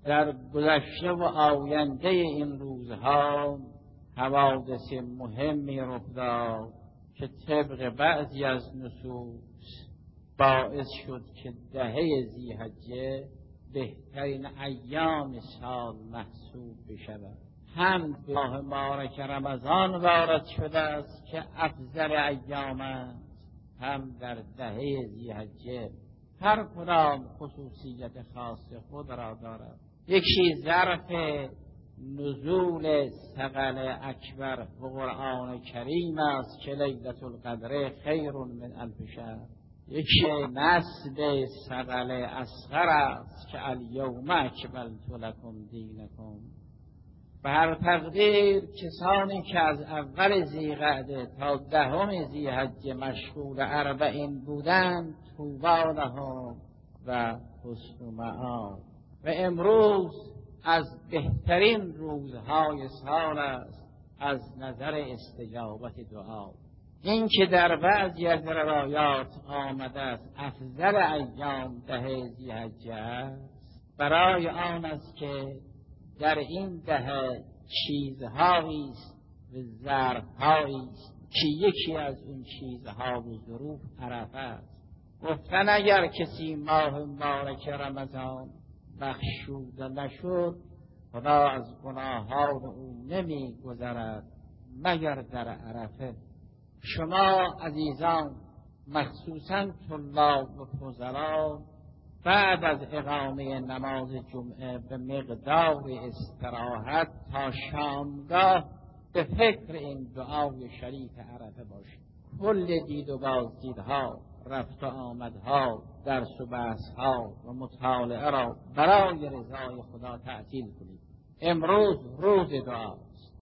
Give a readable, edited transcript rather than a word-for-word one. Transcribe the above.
در گذشته و آینده این روزها حوادث مهمی رخ داد که طبق بعضی از نصوص باعث شد که دهه ذی‌حجه بهترین ایام سال محسوب بشود. هم به ماه مبارک رمضان وارد شده است که افضل ایام است، هم در دهه ذی‌حجه هر کدام خصوصیت خاص خود را دارد. یکی ظرف نزول ثقل اکبر و قرآن کریم است که لیلة القدر خیر من الف شهر. یکی نسب ثقل اصغر است که الیوم اکملت لکم دینکم. به هر تقدیر کسانی که از اول ذی‌قعده تا دهم ذی‌حجه مشغول اربعین بودند طوبی لهم و حسن مآب. و امروز از بهترین روزهای سال است از نظر استجابت دعا. این که در بعضی از روایات آمده است افضل ایام دهه ذی‌حجه است، برای آن است که در این دهه چیزهایی است و ظرفهایی است که یکی از اون چیزها و ظروف عرفه است. گفتن اگر کسی ماه مبارک رمضان بخشوده نشد خدا از گناهان او نمی گذرد مگر در عرفه. شما عزیزان مخصوصا طلاب و فضلا بعد از اقامه نماز جمعه به مقدار استراحت تا شامگاه به فکر این دعای شریف عرفه باشید. کل دید و بازدیدها، رفت و آمدها، درس و بحثها و مطالعه را برای رضای خدا تعطیل کنید. امروز روز دعا.